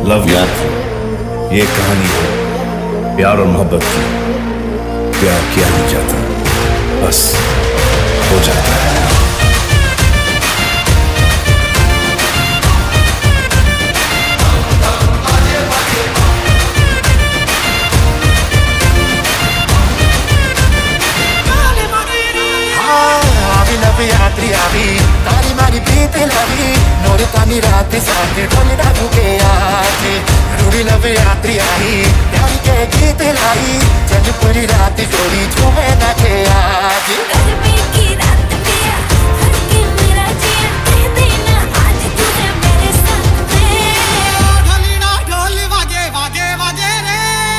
Love you. ये कहानी है प्यार और मोहब्बत की। प्यार किया नहीं जाता, बस हो जाता है। तारी मारी बीत लवी नोर तानी रात साथ ढोल डाबू के आके रूड़ी लव यात्री आई प्यारी के गीत लाई जब पूरी रात डोरी झूमे ना के आज गर्मी की रात पिया हर के मेरा जिया कह देना आज तू है मेरे साथ में। ढोली ना ढोल वागे वागे वागे रे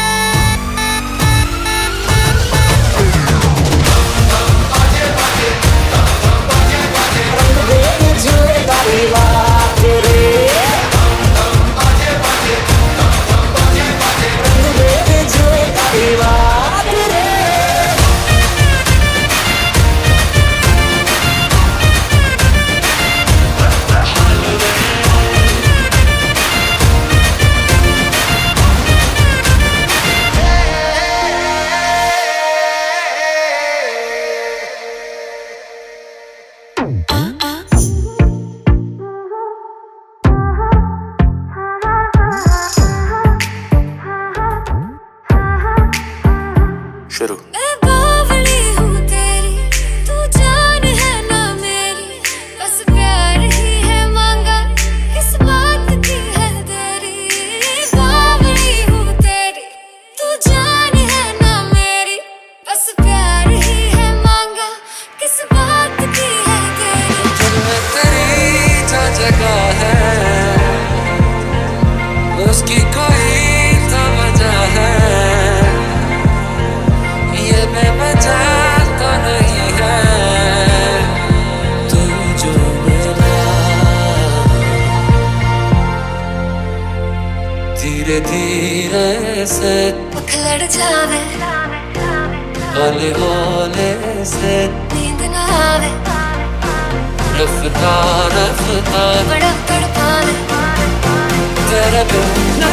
शुरू। बावली हूँ तेरी, तू जान है ना मेरी, बस प्यार ही है मांगा, किस बात की है देरी। बावली हूँ तेरी, तू जान है ना मेरी, बस प्यार ही है मांगा, किस बात की है देरी। दिल में तेरी जो जगह है, उसकी कोई तो वजह है। ये बेवजह तो नहीं है, तू जो मेरा धीरे धीरे से उखड़ जावे, हौले हौले से नींद ना आवे, रफ्ता रफ्ता बड़ा तड़पावे। तेरे बिन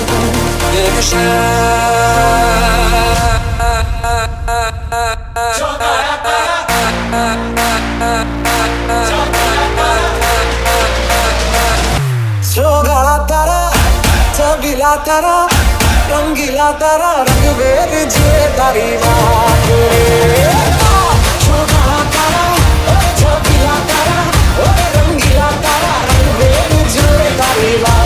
सोगला तारा चबीला तारा रंगीला तारा रंग वेद जे तारी बात रे। सोगला तारा चबीला तारा रंगीला तारा रंग वेद जे तारी बात।